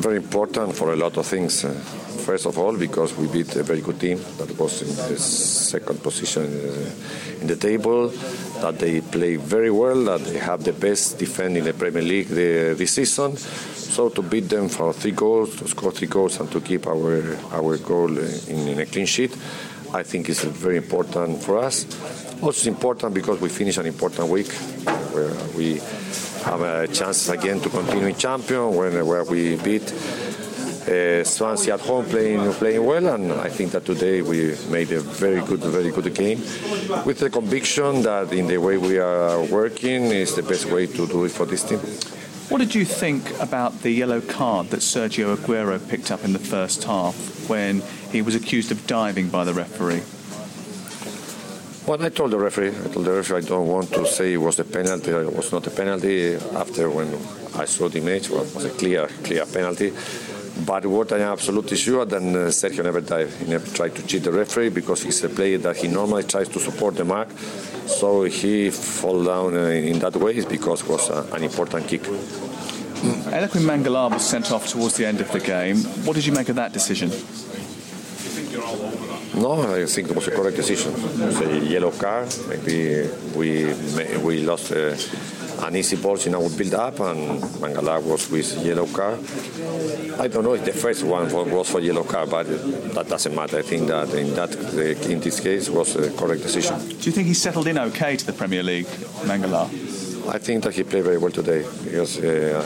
Very important for a lot of things. First of all, because we beat a very good team that was in the second position in the table, that they play very well, that they have the best defense in the Premier League this season. So to beat them for 3 goals, to score 3 goals, and to keep our goal in a clean sheet, I think is very important for us. Also, it's important because we finish an important week where we have a chance again to continue in champion, where we beat Swansea at home playing well, and I think that today we made a very good game with the conviction that in the way we are working is the best way to do it for this team. What did you think about the yellow card that Sergio Aguero picked up in the first half when he was accused of diving by the referee? Well, I told the referee I don't want to say it was a penalty or it was not a penalty. After when I saw the image, well, it was a clear penalty. But what I am absolutely sure that Sergio never dived. He never tried to cheat the referee because he's a player that he normally tries to support the mark. So he fall down in that way is because it was an important kick. Eloquim Mangala was sent off towards the end of the game. What did you make of that decision? No, I think it was a correct decision. It was a yellow card. Maybe we lost an easy ball in our build-up, and Mangala was with yellow card. I don't know if the first one was for yellow card, but that doesn't matter. I think that in this case was a correct decision. Do you think he settled in okay to the Premier League, Mangala? I think that he played very well today because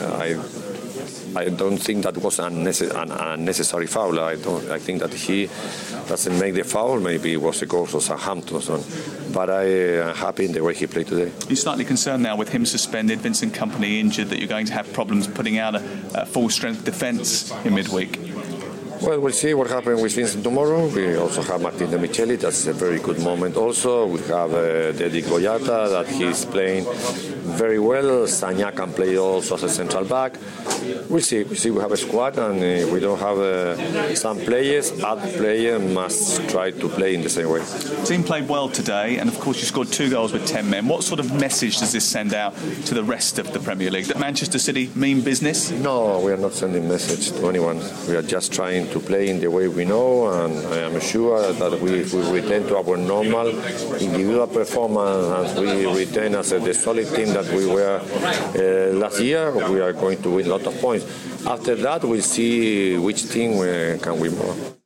I don't think that was an unnecessary foul. I think that he doesn't make the foul. Maybe it was a goal for Southampton. But I am happy in the way he played today. You're slightly concerned now with him suspended, Vincent Kompany injured, that you're going to have problems putting out a full-strength defence in midweek. Well, we'll see what happens with Vincent tomorrow. We also have Martin Demicheli. That's a very good moment also. We have Dedi Goyata, that he's playing very well. Sagna can play also as a central back. We'll see. We have a squad, and we don't have some players. Other players must try to play in the same way. The team played well today, and of course you scored 2 goals with 10 men. What sort of message does this send out to the rest of the Premier League? That Manchester City mean business? No, we are not sending message to anyone. We are just trying to play in the way we know, and I am sure that if we return to our normal individual performance, and we return as the solid team that we were last year, we are going to win a lot of points. After that, we'll see which team can win more.